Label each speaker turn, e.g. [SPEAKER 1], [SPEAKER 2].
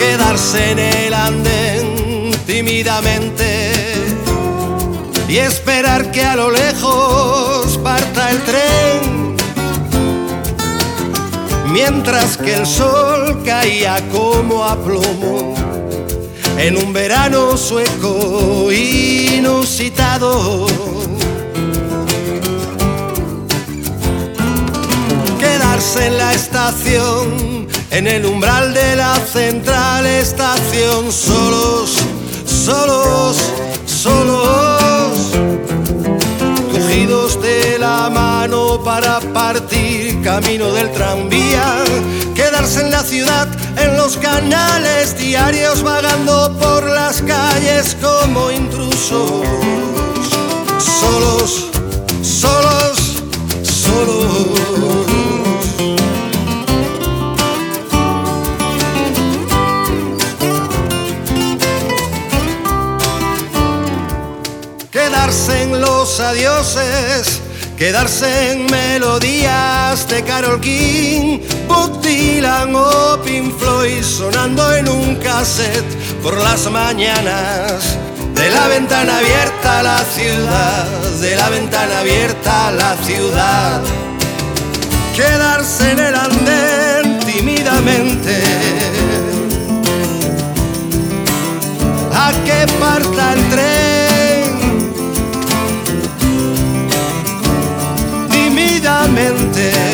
[SPEAKER 1] quedarse en el andén tímidamente y esperar que a lo lejos parta el tren, mientras que el sol caía como a plomo en un verano sueco inusitado. Quedarse en la estación, en el umbral de la central estación, solos, solos, solos, cogidos de la mano para partir camino del tranvía. Quedarse en la ciudad, en los canales diarios, vagando por las calles como intrusos, solos, solos, solos. Quedarse en los adioses, quedarse en melodías de Carole King, Bob Dylan o Pink Floyd sonando en un cassette por las mañanas. De la ventana abierta a la ciudad, de la ventana abierta a la ciudad. Quedarse en el andén tímidamente a que parta el tren, tímidamente